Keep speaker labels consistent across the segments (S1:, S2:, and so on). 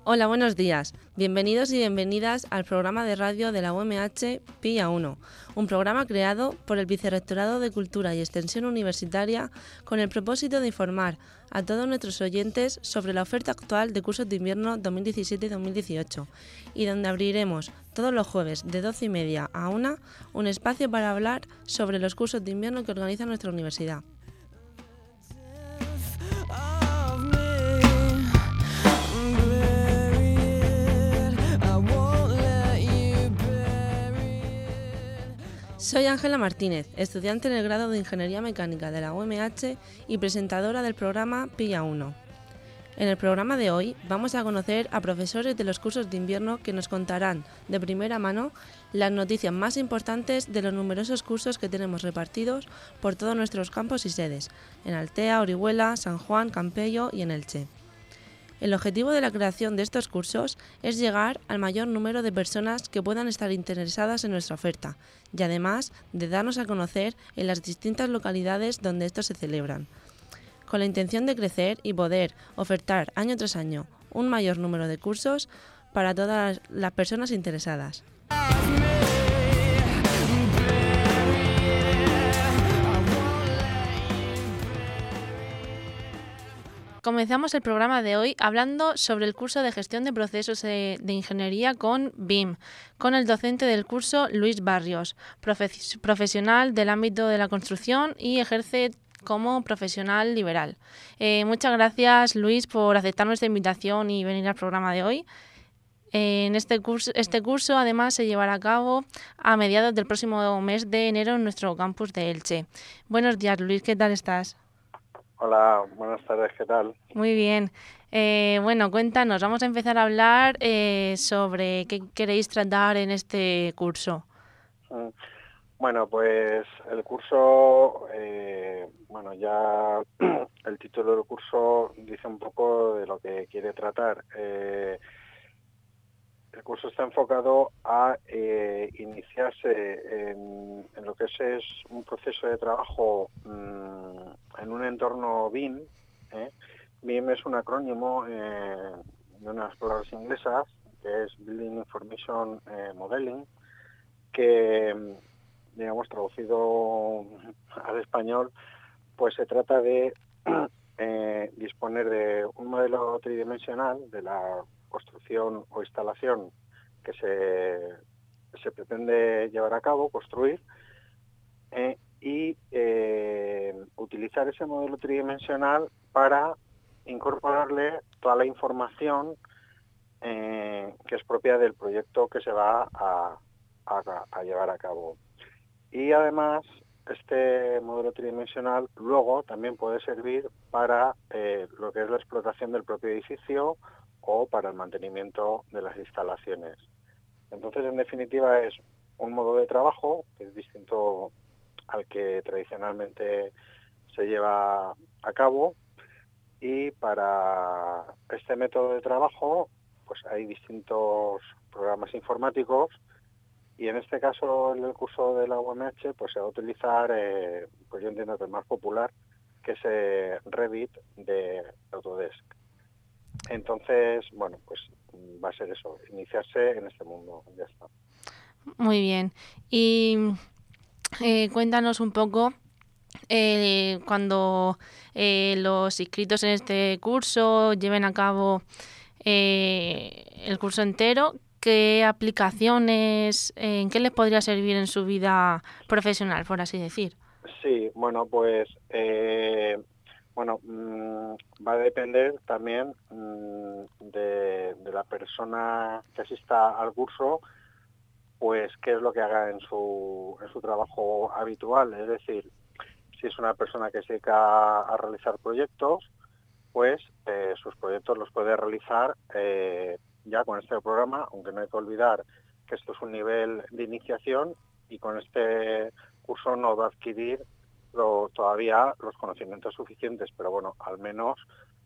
S1: Hola, buenos días. Bienvenidos y bienvenidas al programa de radio de la UMH PIA 1, un programa creado por el Vicerrectorado de Cultura y Extensión Universitaria con el propósito de informar a todos nuestros oyentes sobre la oferta actual de cursos de invierno 2017-2018 y donde abriremos todos los jueves de 12:30 a 1 un espacio para hablar sobre los cursos de invierno que organiza nuestra universidad. Soy Ángela Martínez, estudiante en el grado de Ingeniería Mecánica de la UMH y presentadora del programa PIA 1. En el programa de hoy vamos a conocer a profesores de los cursos de invierno que nos contarán de primera mano las noticias más importantes de los numerosos cursos que tenemos repartidos por todos nuestros campos y sedes, en Altea, Orihuela, San Juan, Campello y en Elche. El objetivo de la creación de estos cursos es llegar al mayor número de personas que puedan estar interesadas en nuestra oferta y además de darnos a conocer en las distintas localidades donde estos se celebran, con la intención de crecer y poder ofertar año tras año un mayor número de cursos para todas las personas interesadas. Comenzamos el programa de hoy hablando sobre el curso de gestión de procesos de ingeniería con BIM, con el docente del curso Luis Barrios, profesional del ámbito de la construcción y ejerce como profesional liberal. Muchas gracias, Luis, por aceptar nuestra invitación y venir al programa de hoy. Este curso además se llevará a cabo a mediados del próximo mes de enero en nuestro campus de Elche. Buenos días, Luis, ¿qué tal estás?
S2: Hola, buenas tardes, ¿qué tal?
S1: Muy bien. Bueno, cuéntanos, vamos a empezar a hablar sobre qué queréis tratar en este curso.
S2: Bueno, pues el curso, ya el título del curso dice un poco de lo que quiere tratar. El curso está enfocado a iniciarse en lo que es un proceso de trabajo en un entorno BIM. BIM es un acrónimo de unas palabras inglesas, que es Building Information Modeling, que, digamos, traducido al español, pues se trata de disponer de un modelo tridimensional de la construcción o instalación que se pretende llevar a cabo, construir, y utilizar ese modelo tridimensional para incorporarle toda la información que es propia del proyecto que se va a llevar a cabo. Y además, este modelo tridimensional luego también puede servir para lo que es la explotación del propio edificio o para el mantenimiento de las instalaciones. Entonces, en definitiva, es un modo de trabajo que es distinto al que tradicionalmente se lleva a cabo, y para este método de trabajo pues hay distintos programas informáticos, y en este caso en el curso de la UMH pues se va a utilizar, pues yo entiendo que el más popular, que es Revit de Autodesk. Entonces, bueno, pues va a ser eso, iniciarse en este mundo, ya está.
S1: Muy bien. Y cuéntanos un poco cuando los inscritos en este curso lleven a cabo el curso entero, ¿qué aplicaciones, en qué les podría servir en su vida profesional, por así decir?
S2: Sí, bueno, pues va a depender también de la persona que asista al curso, pues qué es lo que haga en su trabajo habitual. Es decir, si es una persona que se dedica a realizar proyectos, pues sus proyectos los puede realizar ya con este programa, aunque no hay que olvidar que esto es un nivel de iniciación y con este curso no va a adquirir todavía los conocimientos suficientes, pero bueno, al menos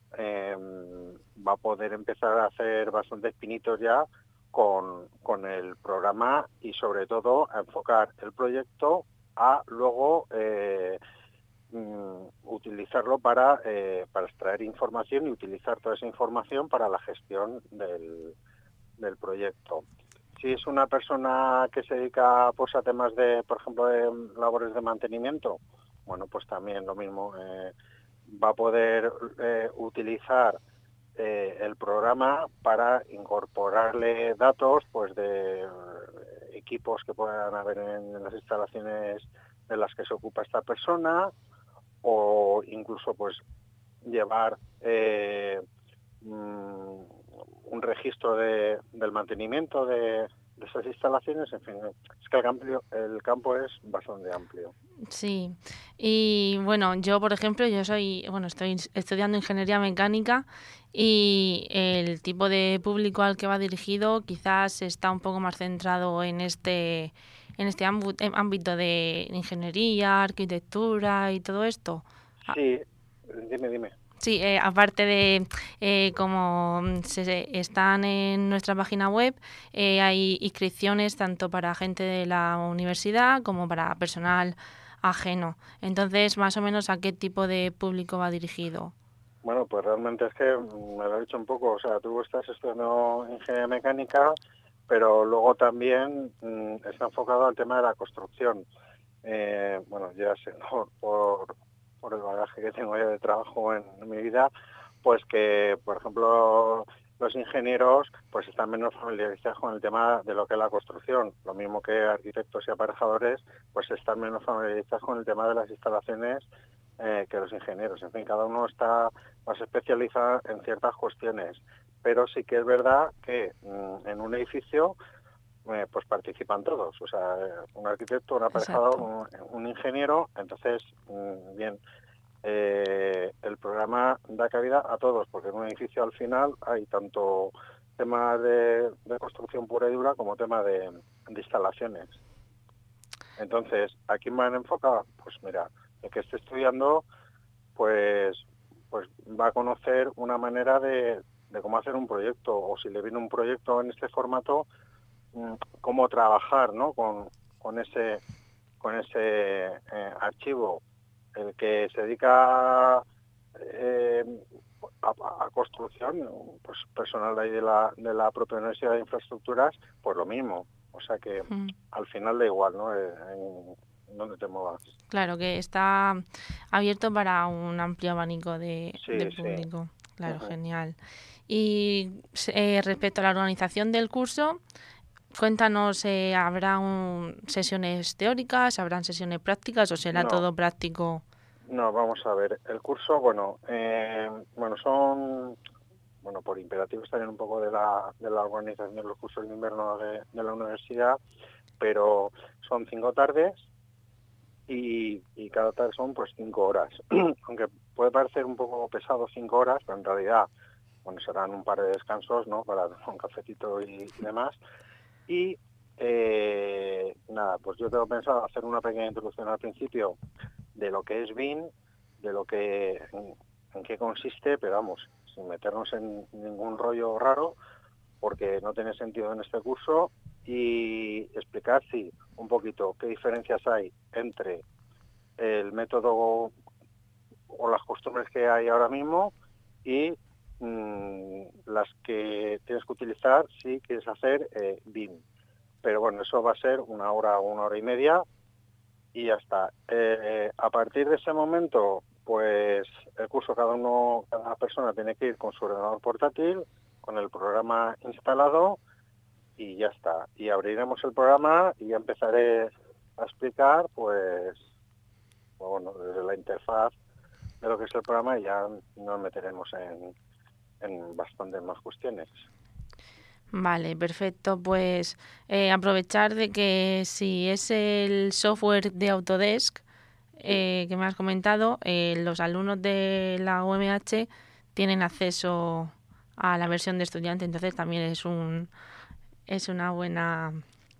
S2: va a poder empezar a hacer bastantes pinitos ya con el programa, y sobre todo a enfocar el proyecto a luego utilizarlo para extraer información y utilizar toda esa información para la gestión del proyecto. Si es una persona que se dedica pues a temas de, por ejemplo, de labores de mantenimiento, bueno, pues también lo mismo, va a poder utilizar el programa para incorporarle datos pues de equipos que puedan haber en las instalaciones de las que se ocupa esta persona, o incluso pues llevar un registro del mantenimiento de esas instalaciones. En fin, es que el campo es bastante amplio.
S1: Sí, y bueno, yo por ejemplo, estoy estudiando ingeniería mecánica y el tipo de público al que va dirigido quizás está un poco más centrado en este ámbito de ingeniería, arquitectura y todo esto.
S2: Sí, dime.
S1: Sí, aparte de como están en nuestra página web, hay inscripciones tanto para gente de la universidad como para personal ajeno. Entonces, más o menos, ¿a qué tipo de público va dirigido?
S2: Bueno, pues realmente es que me lo he dicho un poco. O sea, tú estás estudiando ingeniería mecánica, pero luego también está enfocado al tema de la construcción. Bueno, ya sé, por el bagaje que tengo ya de trabajo en mi vida, pues que, por ejemplo, los ingenieros pues están menos familiarizados con el tema de lo que es la construcción. Lo mismo que arquitectos y aparejadores, pues están menos familiarizados con el tema de las instalaciones que los ingenieros. En fin, cada uno está más especializado en ciertas cuestiones. Pero sí que es verdad que en un edificio pues participan todos, o sea, un arquitecto, un aparejador,
S1: Exacto.
S2: un ingeniero. Entonces, bien, el programa da cabida a todos, porque en un edificio al final hay tanto temas de construcción pura y dura como tema de instalaciones. Entonces, ¿a quién van enfocados? Pues mira, el que esté estudiando, pues va a conocer una manera de cómo hacer un proyecto, o si le viene un proyecto en este formato, cómo trabajar, ¿no? con ese archivo. El que se dedica a construcción, pues personal de ahí de la propia Universidad de Infraestructuras, pues lo mismo. O sea que al final da igual, ¿no? En dónde te muevas.
S1: Claro, que está abierto para un amplio abanico de
S2: Sí, sí.
S1: público. Claro,
S2: Uh-huh.
S1: genial. Y respecto a la organización del curso, cuéntanos, ¿habrá sesiones teóricas, habrán sesiones prácticas o será
S2: No,
S1: todo práctico?
S2: no, vamos a ver. El curso, bueno, son, bueno, por imperativos también un poco de la organización de los cursos de invierno de la universidad, pero son 5 tardes y cada tarde son pues 5 horas. Aunque puede parecer un poco pesado 5 horas, pero en realidad, bueno, serán un par de descansos, ¿no? Para un cafetito y demás. Y nada, pues yo tengo pensado hacer una pequeña introducción al principio de lo que es BIM, de lo que en qué consiste, pero vamos, sin meternos en ningún rollo raro, porque no tiene sentido en este curso, y explicar, sí, un poquito qué diferencias hay entre el método o las costumbres que hay ahora mismo y las que tienes que utilizar si quieres hacer BIM. Pero bueno, eso va a ser 1 hora o 1 hora y media y ya está. A partir de ese momento, pues el curso cada persona tiene que ir con su ordenador portátil, con el programa instalado y ya está. Y abriremos el programa y ya empezaré a explicar, pues, bueno, desde la interfaz de lo que es el programa, y ya nos meteremos en bastantes más cuestiones.
S1: Vale, perfecto. Pues aprovechar de que si es el software de Autodesk
S2: Sí.
S1: que me has comentado, los alumnos de la UMH tienen acceso a la versión de estudiante, entonces también es una buena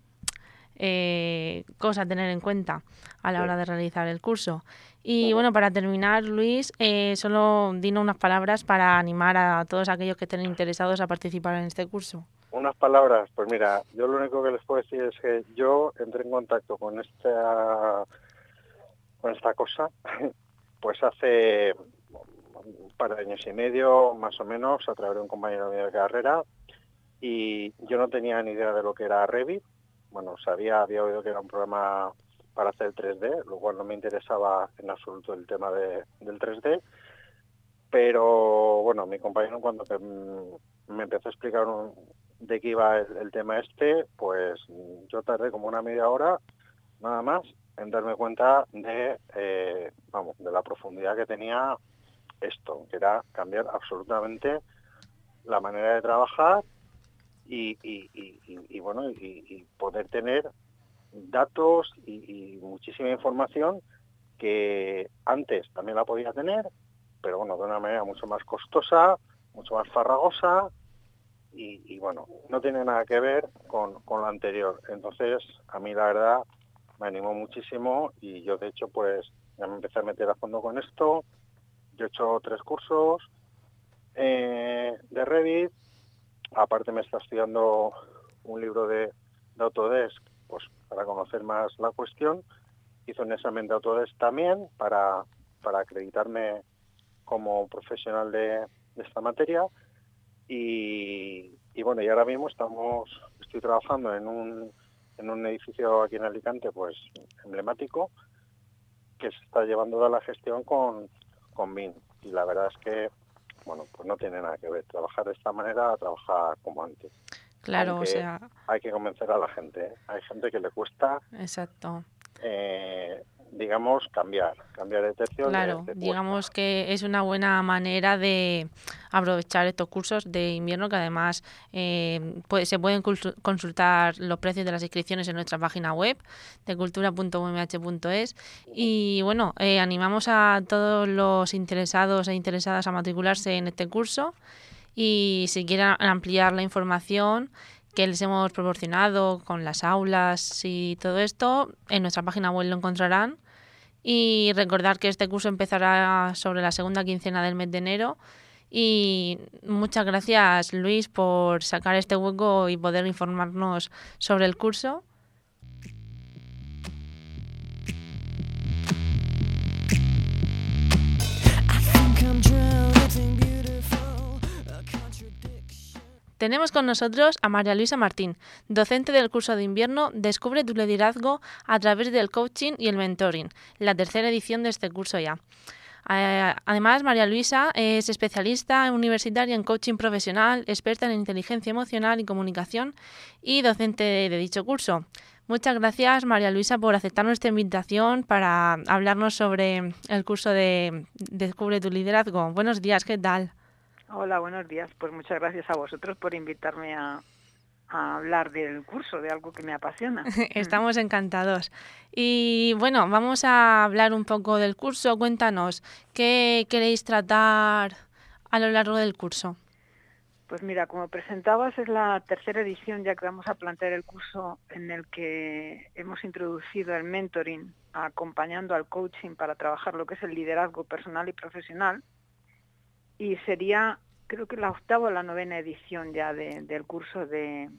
S1: cosa a tener en cuenta a la
S2: Sí.
S1: hora de realizar el curso. Y
S2: Uh-huh.
S1: bueno, para terminar, Luis, solo dinos unas palabras para animar a todos aquellos que estén interesados a participar en este curso.
S2: Unas palabras, pues mira, yo lo único que les puedo decir es que yo entré en contacto con esta cosa Pues hace un par de años y medio, más o menos, a través de un compañero mío de carrera, y yo no tenía ni idea de lo que era Revit. Bueno, había oído que era un programa para hacer 3D, lo cual no me interesaba en absoluto el tema del 3D, pero bueno, mi compañero cuando me empezó a explicar de qué iba el tema pues yo tardé como una media hora, nada más, en darme cuenta de la profundidad que tenía esto, que era cambiar absolutamente la manera de trabajar y poder tener datos y muchísima información que antes también la podía tener, pero bueno, de una manera mucho más costosa, mucho más farragosa y bueno, no tiene nada que ver con lo anterior. Entonces, a mí la verdad me animó muchísimo y yo de hecho pues ya me empecé a meter a fondo con esto. Yo he hecho 3 cursos de Revit, aparte me está estudiando un libro de Autodesk, pues para conocer más la cuestión. Hice un examen de Autodesk también para acreditarme como profesional de esta materia y bueno, y ahora mismo estoy trabajando en un edificio aquí en Alicante pues emblemático que se está llevando toda la gestión con BIM y la verdad es que bueno, pues no tiene nada que ver trabajar de esta manera a trabajar como antes.
S1: Claro,
S2: Aunque
S1: o sea,
S2: hay que convencer a la gente, ¿eh? Hay gente que le cuesta
S1: exacto.
S2: digamos, cambiar de tercio,
S1: Claro,
S2: le cuesta.
S1: digamos que es una buena manera de aprovechar estos cursos de invierno que además se pueden consultar los precios de las inscripciones en nuestra página web de cultura.umh.es y bueno, animamos a todos los interesados e interesadas a matricularse en este curso y si quieren ampliar la información que les hemos proporcionado con las aulas y todo esto, en nuestra página web lo encontrarán. Y recordar que este curso empezará sobre la segunda quincena del mes de enero. Y muchas gracias, Luis, por sacar este hueco y poder informarnos sobre el curso. Tenemos con nosotros a María Luisa Martín, docente del curso de invierno Descubre tu liderazgo a través del coaching y el mentoring, la tercera edición de este curso ya. Además, María Luisa es especialista universitaria en coaching profesional, experta en inteligencia emocional y comunicación y docente de dicho curso. Muchas gracias, María Luisa, por aceptar nuestra invitación para hablarnos sobre el curso de Descubre tu liderazgo. Buenos días, ¿qué tal?
S3: Hola, buenos días. Pues muchas gracias a vosotros por invitarme a hablar del curso, de algo que me apasiona.
S1: Estamos encantados. Y bueno, vamos a hablar un poco del curso. Cuéntanos, ¿qué queréis tratar a lo largo del curso?
S3: Pues mira, como presentabas, es la tercera edición ya que vamos a plantear el curso en el que hemos introducido el mentoring, acompañando al coaching para trabajar lo que es el liderazgo personal y profesional. Y sería, creo que la 8ª o la 9ª edición ya del curso de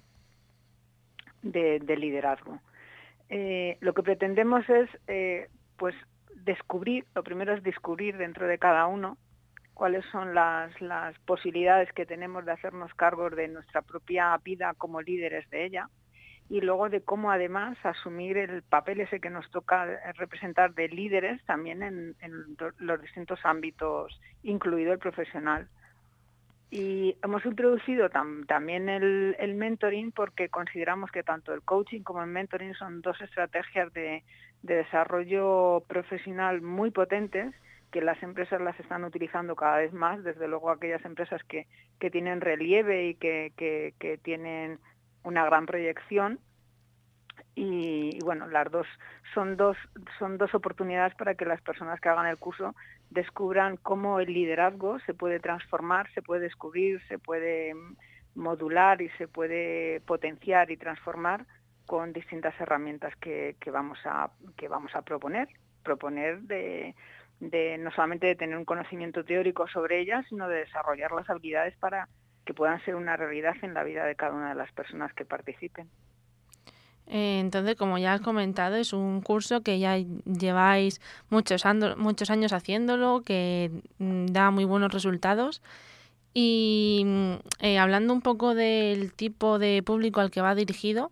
S3: liderazgo. Lo que pretendemos es, pues, descubrir, lo primero es descubrir dentro de cada uno cuáles son las posibilidades que tenemos de hacernos cargo de nuestra propia vida como líderes de ella y luego de cómo además asumir el papel ese que nos toca representar de líderes también en los distintos ámbitos, incluido el profesional. Y hemos introducido también el mentoring porque consideramos que tanto el coaching como el mentoring son 2 estrategias de desarrollo profesional muy potentes que las empresas las están utilizando cada vez más, desde luego aquellas empresas que tienen relieve y que tienen una gran proyección. Y bueno, las dos son dos oportunidades para que las personas que hagan el curso descubran cómo el liderazgo se puede transformar, se puede descubrir, se puede modular y se puede potenciar y transformar con distintas herramientas que vamos a proponer de no solamente de tener un conocimiento teórico sobre ellas, sino de desarrollar las habilidades para que puedan ser una realidad en la vida de cada una de las personas que participen.
S1: Entonces, como ya has comentado, es un curso que ya lleváis muchos años haciéndolo, que da muy buenos resultados. Y hablando un poco del tipo de público al que va dirigido,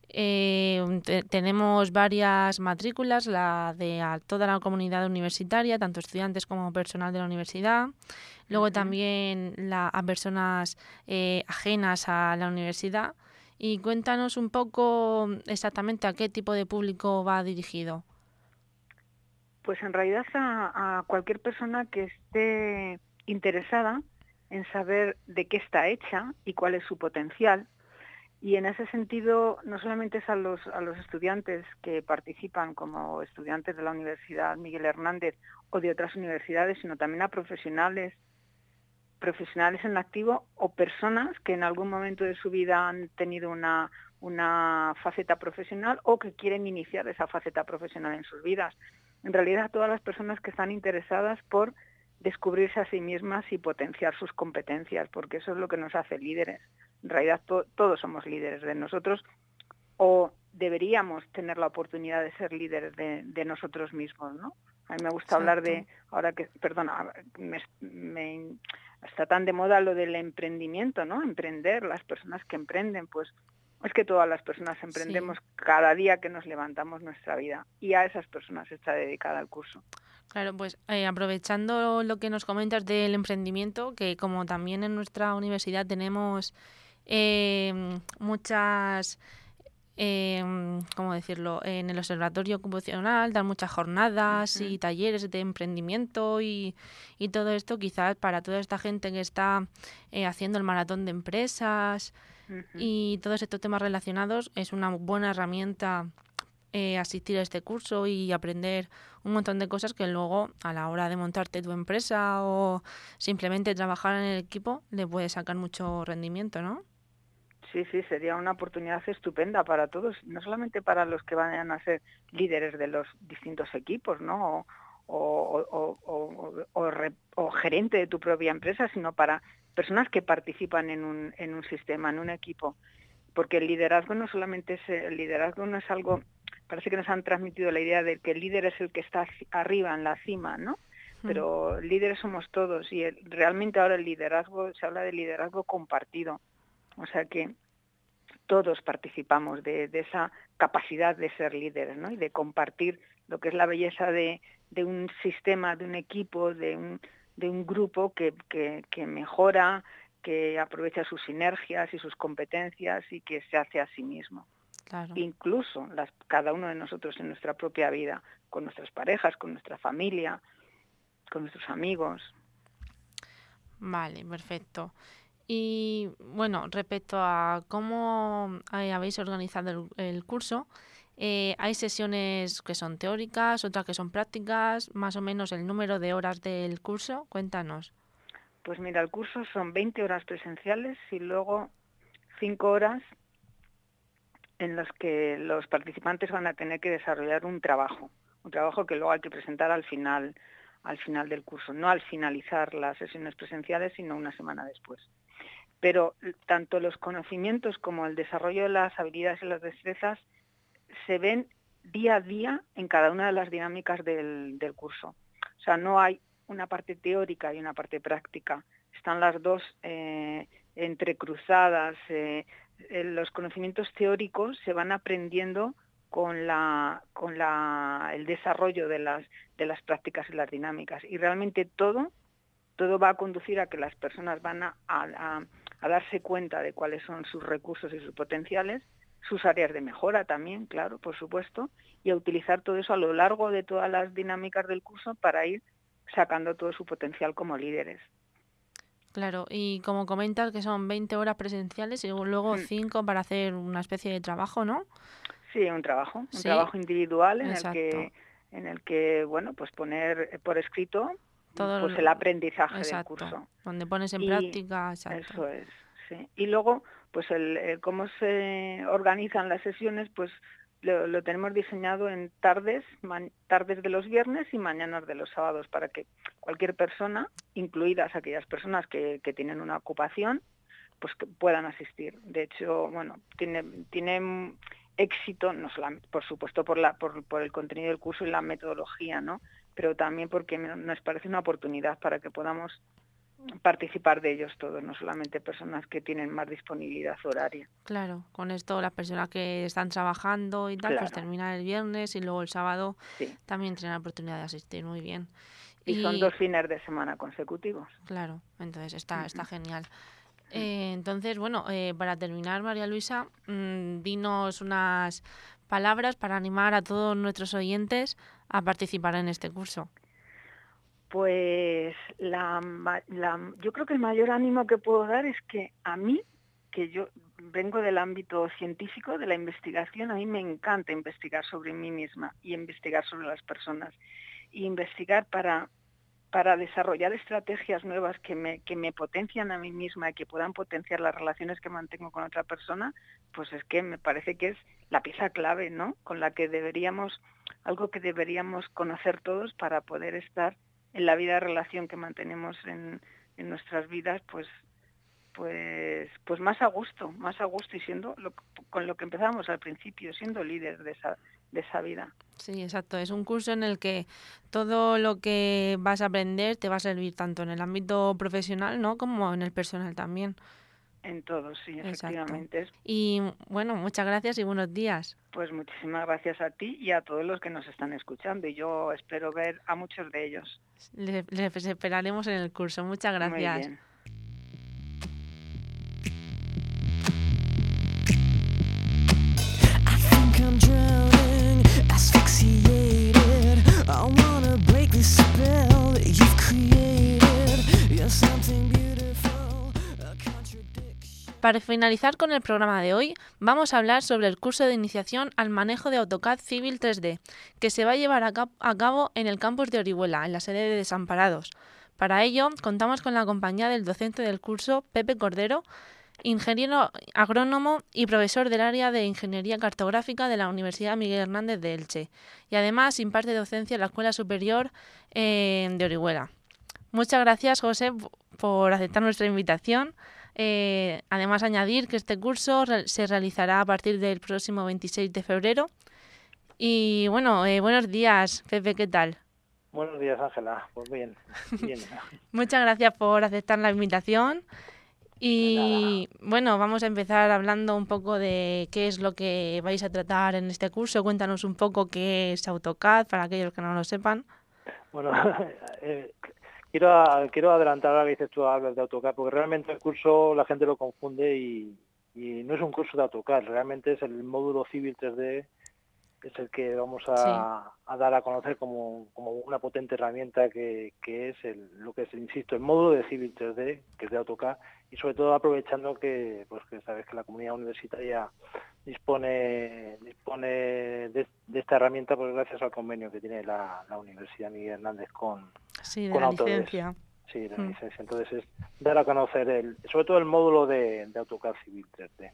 S1: tenemos varias matrículas, la de a toda la comunidad universitaria, tanto estudiantes como personal de la universidad. Luego también a personas ajenas a la universidad. Y cuéntanos un poco exactamente a qué tipo de público va dirigido.
S3: Pues en realidad a cualquier persona que esté interesada en saber de qué está hecha y cuál es su potencial. Y en ese sentido, no solamente es a los estudiantes que participan como estudiantes de la Universidad Miguel Hernández o de otras universidades, sino también a profesionales en activo o personas que en algún momento de su vida han tenido una faceta profesional o que quieren iniciar esa faceta profesional en sus vidas. En realidad, todas las personas que están interesadas por descubrirse a sí mismas y potenciar sus competencias, porque eso es lo que nos hace líderes. En realidad, todos somos líderes de nosotros o deberíamos tener la oportunidad de ser líderes de nosotros mismos, ¿no? A mí me gusta hablar de, ahora que, perdona, me está tan de moda lo del emprendimiento, ¿no? Emprender, las personas que emprenden, pues es que todas las personas emprendemos cada día que nos levantamos nuestra vida y a esas personas está dedicada el curso.
S1: Claro, pues aprovechando lo que nos comentas del emprendimiento, que como también en nuestra universidad tenemos muchas... ¿cómo decirlo? En el observatorio ocupacional dan muchas jornadas y talleres de emprendimiento y todo esto, quizás para toda esta gente que está haciendo el maratón de empresas y todos estos temas relacionados, es una buena herramienta asistir a este curso y aprender un montón de cosas que luego a la hora de montarte tu empresa o simplemente trabajar en el equipo le puedes sacar mucho rendimiento, ¿no?
S3: Sí, sería una oportunidad estupenda para todos, no solamente para los que vayan a ser líderes de los distintos equipos, ¿no? O gerente de tu propia empresa, sino para personas que participan en un sistema, en un equipo. Porque el liderazgo no solamente es, el liderazgo no es algo, parece que nos han transmitido la idea de que el líder es el que está arriba, en la cima, ¿no? Pero líderes somos todos y realmente ahora el liderazgo, se habla de liderazgo compartido. O sea que todos participamos de esa capacidad de ser líderes, ¿no? Y de compartir lo que es la belleza de un sistema, de un equipo, de un grupo que mejora, que aprovecha sus sinergias y sus competencias y que se hace a sí mismo.
S1: Claro.
S3: Incluso cada uno de nosotros en nuestra propia vida, con nuestras parejas, con nuestra familia, con nuestros amigos.
S1: Vale, perfecto. Y bueno, respecto a cómo habéis organizado el curso, hay sesiones que son teóricas, otras que son prácticas, más o menos el número de horas del curso, cuéntanos.
S3: Pues mira, el curso son 20 horas presenciales y luego 5 horas en las que los participantes van a tener que desarrollar un trabajo que luego hay que presentar al final del curso, no al finalizar las sesiones presenciales, sino una semana después. Pero tanto los conocimientos como el desarrollo de las habilidades y las destrezas se ven día a día en cada una de las dinámicas del curso. O sea, no hay una parte teórica y una parte práctica. Están las dos entrecruzadas. Los conocimientos teóricos se van aprendiendo con el desarrollo de las prácticas y las dinámicas. Y realmente todo va a conducir a que las personas van a darse cuenta de cuáles son sus recursos y sus potenciales, sus áreas de mejora también, claro, por supuesto, y a utilizar todo eso a lo largo de todas las dinámicas del curso para ir sacando todo su potencial como líderes.
S1: Claro, y como comentas que son 20 horas presenciales y luego 5 para hacer una especie de trabajo, ¿no?
S3: Sí, un trabajo individual
S1: Exacto.
S3: en el que bueno, pues poner por escrito
S1: todo
S3: pues el aprendizaje del
S1: exacto,
S3: curso.
S1: donde pones en
S3: Y
S1: práctica, exacto.
S3: eso es, sí. Y luego, pues el cómo se organizan las sesiones, pues lo tenemos diseñado en tardes de los viernes y mañanas de los sábados, para que cualquier persona, incluidas aquellas personas que tienen una ocupación, pues que puedan asistir. De hecho, bueno, tiene éxito, no solamente, por supuesto, por el contenido del curso y la metodología, ¿no? Pero también porque nos parece una oportunidad para que podamos participar de ellos todos, no solamente personas que tienen más disponibilidad horaria.
S1: Claro, con esto las personas que están trabajando y tal, pues
S3: Claro,
S1: terminan el viernes y luego el sábado
S3: sí.
S1: también tienen la oportunidad de asistir. Muy bien.
S3: Y son 2 fines de semana consecutivos.
S1: Claro, entonces está genial.
S3: Mm.
S1: Entonces, bueno, para terminar, María Luisa, dinos unas palabras para animar a todos nuestros oyentes a participar en este curso.
S3: Pues yo creo que el mayor ánimo que puedo dar es que a mí, que yo vengo del ámbito científico, de la investigación, a mí me encanta investigar sobre mí misma y investigar sobre las personas. Y investigar para desarrollar estrategias nuevas que me potencian a mí misma y que puedan potenciar las relaciones que mantengo con otra persona, pues es que me parece que es la pieza clave, ¿no? Con la que algo que deberíamos conocer todos para poder estar en la vida de relación que mantenemos en nuestras vidas, pues más a gusto y siendo con lo que empezamos al principio, siendo líderes de esa vida.
S1: Sí, exacto. Es un curso en el que todo lo que vas a aprender te va a servir tanto en el ámbito profesional, ¿no?, como en el personal también.
S3: En todo, sí,
S1: Exacto.
S3: efectivamente.
S1: Y bueno, muchas gracias y buenos días.
S3: Pues muchísimas gracias a ti y a todos los que nos están escuchando, y yo espero ver a muchos de ellos.
S1: Les esperaremos en el curso. Muchas
S3: Muy
S1: gracias.
S3: bien.
S4: I'm drowning, asphyxiated. I wanna break the spell that you've created. You're something beautiful, a contradiction.
S1: Para finalizar con el programa de hoy, vamos a hablar sobre el curso de iniciación al manejo de AutoCAD Civil 3D, que se va a llevar a cabo en el campus de Orihuela, en la sede de Desamparados. Para ello, contamos con la compañía del docente del curso, Pepe Cordero, ingeniero agrónomo y profesor del área de Ingeniería Cartográfica de la Universidad Miguel Hernández de Elche, y además imparte docencia en la Escuela Superior de Orihuela. Muchas gracias, José, por aceptar nuestra invitación. Además, añadir que este curso se realizará a partir del próximo 26 de febrero. Y bueno, buenos días, Pepe, ¿qué tal?
S5: Buenos días, Ángela. Pues bien.
S1: Muchas gracias por aceptar la invitación. Y bueno, vamos a empezar hablando un poco de qué es lo que vais a tratar en este curso. Cuéntanos un poco qué es AutoCAD para aquellos que no lo sepan.
S5: Bueno, quiero adelantar ahora que dices tú, hablas de AutoCAD, porque realmente el curso la gente lo confunde y no es un curso de AutoCAD, realmente es el módulo Civil 3D, es el que vamos a dar a conocer como una potente herramienta que es lo que es, insisto, el módulo de Civil 3D, que es de AutoCAD, y sobre todo aprovechando que sabes que la comunidad universitaria dispone de esta herramienta, pues gracias al convenio que tiene la Universidad Miguel Hernández con
S1: la
S5: Autodesk.
S1: licencia.
S5: Sí, de la licencia. Entonces es dar a conocer sobre todo el módulo de AutoCAD Civil 3D.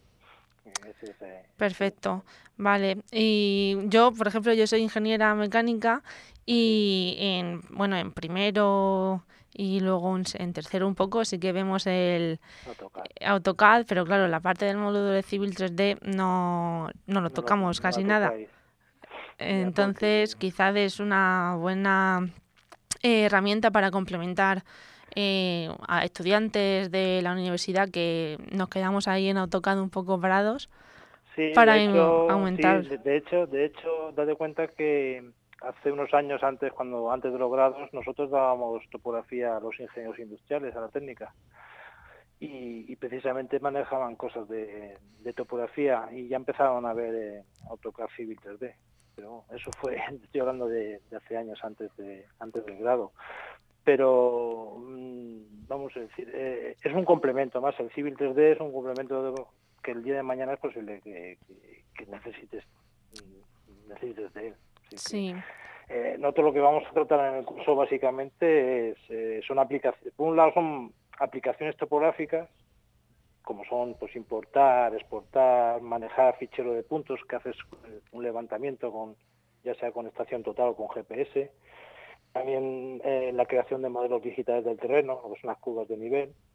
S1: Perfecto, vale. Y yo, por ejemplo, yo soy ingeniera mecánica y en primero y luego en tercero un poco sí que vemos el AutoCAD, pero claro, la parte del módulo de Civil 3D no lo tocamos casi nada. Entonces, quizás es una buena herramienta para complementar a estudiantes de la universidad que nos quedamos ahí en AutoCAD un poco parados.
S5: Sí,
S1: para aumentar.
S5: Sí, de hecho, date cuenta que hace unos años antes de los grados, nosotros dábamos topografía a los ingenieros industriales, a la técnica, y precisamente manejaban cosas de topografía y ya empezaron a ver AutoCAD Civil 3D. Pero eso estoy hablando de hace años antes del grado. Pero vamos a decir, es un complemento más. El Civil 3D es un complemento que el día de mañana es posible que necesites de él.
S1: Sí.
S5: Nosotros lo que vamos a tratar en el curso básicamente son aplicaciones. Por un lado son aplicaciones topográficas, como son pues importar, exportar, manejar fichero de puntos, que haces un levantamiento ya sea con estación total o con GPS. También la creación de modelos digitales del terreno, lo que son las curvas de nivel.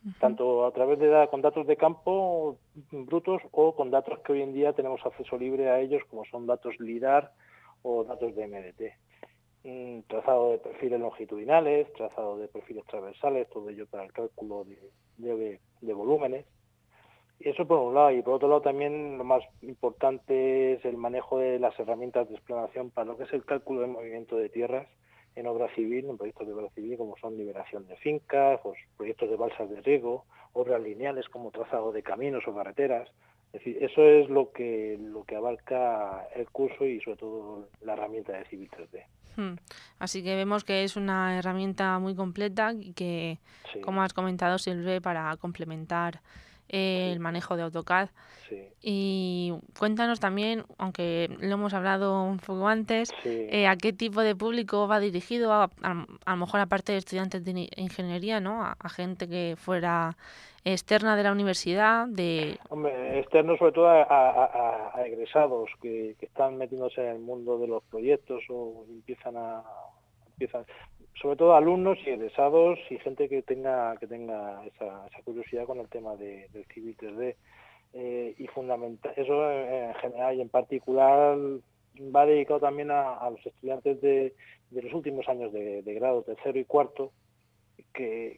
S5: tanto a través con datos de campo brutos o con datos que hoy en día tenemos acceso libre a ellos, como son datos LIDAR o datos de MDT. Trazado de perfiles longitudinales, trazado de perfiles transversales, todo ello para el cálculo de volúmenes. Y eso por un lado, y por otro lado también lo más importante es el manejo de las herramientas de explanación para lo que es el cálculo de movimiento de tierras en obra civil, en proyectos de obra civil, como son liberación de fincas, pues, proyectos de balsas de riego, obras lineales como trazado de caminos o carreteras. Es decir, eso es lo que abarca el curso y sobre todo la herramienta de Civil 3D.
S1: Así que vemos que es una herramienta muy completa y que,
S5: Sí.
S1: como has comentado, sirve para complementar el manejo de AutoCAD.
S5: Sí.
S1: Y cuéntanos también, aunque lo hemos hablado un poco antes,
S5: Sí.
S1: a qué tipo de público va dirigido, a lo mejor aparte de estudiantes de ingeniería, ¿no? A gente que fuera externa de la universidad,
S5: Hombre, externos sobre todo a egresados que están metiéndose en el mundo de los proyectos o empiezan sobre todo alumnos y egresados y gente que tenga esa curiosidad con el tema del Civil 3D. Y fundamental, eso en general y en particular va dedicado también a los estudiantes de los últimos años de grado, tercero y cuarto, que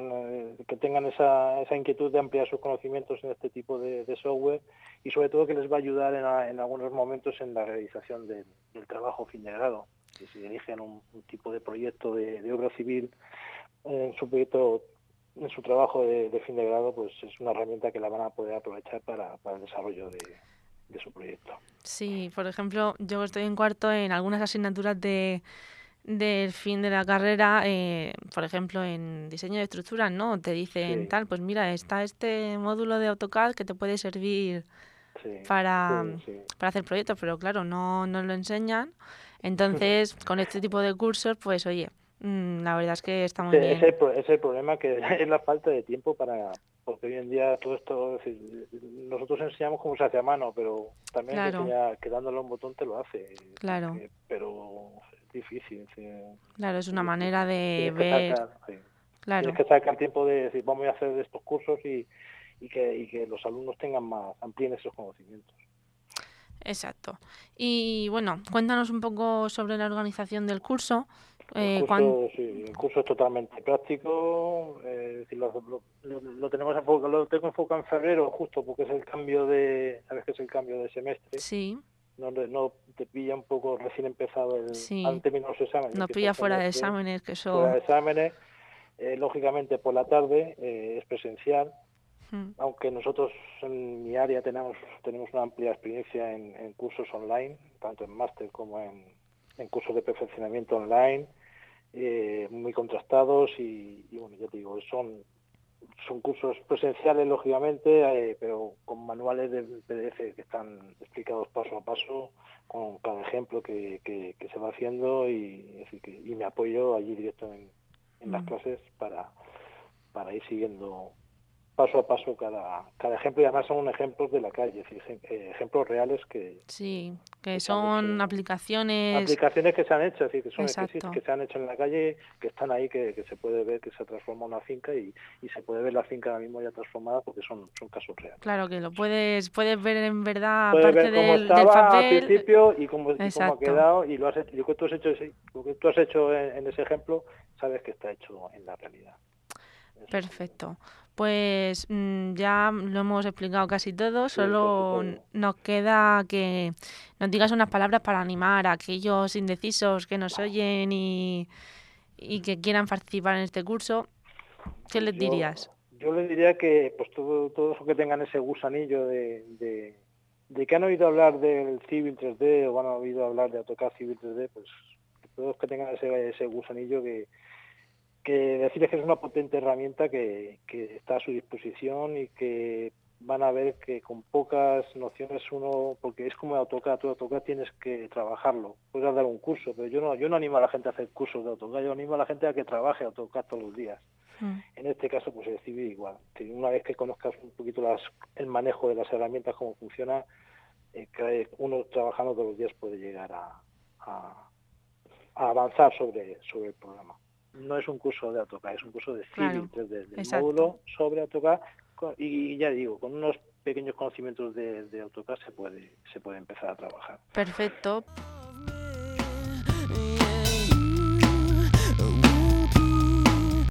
S5: tengan esa inquietud de ampliar sus conocimientos en este tipo de software y sobre todo que les va a ayudar en algunos momentos en la realización del trabajo fin de grado. Que si eligen un tipo de proyecto de obra civil en su proyecto, en su trabajo de fin de grado, pues es una herramienta que la van a poder aprovechar para el desarrollo de su proyecto.
S1: Sí, por ejemplo, yo estoy en cuarto en algunas asignaturas del fin de la carrera, por ejemplo, en diseño de estructuras, ¿no? Te dicen
S5: Sí.
S1: tal, pues mira, está este módulo de AutoCAD que te puede servir para hacer proyectos, pero claro, no lo enseñan. Entonces, con este tipo de cursos, pues oye, la verdad es que está muy bien.
S5: Es el problema, que es la falta de tiempo porque hoy en día todo esto, es decir, nosotros enseñamos cómo se hace a mano, pero también hay que enseñar que dándole un botón te lo hace.
S1: Claro.
S5: Pero es difícil.
S1: Claro, es una manera de
S5: tienes
S1: ver.
S5: Tienes que sacar tiempo de decir, vamos a hacer estos cursos y que los alumnos amplíen esos conocimientos.
S1: Exacto. Y bueno, cuéntanos un poco sobre la organización del curso.
S5: El curso es totalmente práctico, es decir, lo tengo enfocado en febrero justo porque es el cambio sabes que es el cambio de semestre.
S1: Sí.
S5: No te pilla un poco recién empezado han terminado los exámenes.
S1: Nos pilla fuera de exámenes, que eso.
S5: Fuera de exámenes, lógicamente por la tarde es presencial. Aunque nosotros en mi área tenemos una amplia experiencia en cursos online, tanto en máster como en cursos de perfeccionamiento online, muy contrastados y bueno, ya te digo, son cursos presenciales lógicamente, pero con manuales de PDF que están explicados paso a paso, con cada ejemplo que se va haciendo y me apoyo allí directo en las clases para ir siguiendo paso a paso cada ejemplo, y además son ejemplos de la calle, es decir, ejemplos reales que
S1: son aplicaciones
S5: que se han hecho, es decir, que se han hecho en la calle, que están ahí, que se puede ver que se transforma una finca y se puede ver la finca ahora mismo ya transformada porque son casos reales.
S1: Claro, que lo puedes ver en verdad,
S5: puedes
S1: aparte
S5: ver cómo
S1: del
S5: estaba
S1: papel,
S5: al principio y cómo ha quedado, y lo que tú has hecho en ese ejemplo, sabes que está hecho en la realidad.
S1: Perfecto. Pues ya lo hemos explicado casi todo, solo nos queda que nos digas unas palabras para animar a aquellos indecisos que nos oyen y que quieran participar en este curso. ¿Qué les dirías?
S5: Yo les diría que pues todos los que tengan ese gusanillo de que han oído hablar del Civil 3D o han oído hablar de AutoCAD Civil 3D, pues todos los que tengan ese gusanillo que decirles que es una potente herramienta que está a su disposición y que van a ver que con pocas nociones porque es como AutoCAD, tienes que trabajarlo. Puedes dar un curso, pero yo no animo a la gente a hacer cursos de AutoCAD, yo animo a la gente a que trabaje AutoCAD todos los días. En este caso, pues el Civil igual. Una vez que conozcas un poquito el manejo de las herramientas, cómo funciona, uno trabajando todos los días puede llegar a avanzar sobre el programa. no es un curso de AutoCAD, es un curso de
S1: Claro,
S5: Civil 3D, del
S1: exacto.
S5: módulo sobre AutoCAD, y ya digo, con unos pequeños conocimientos de AutoCAD se puede empezar a trabajar.
S1: Perfecto.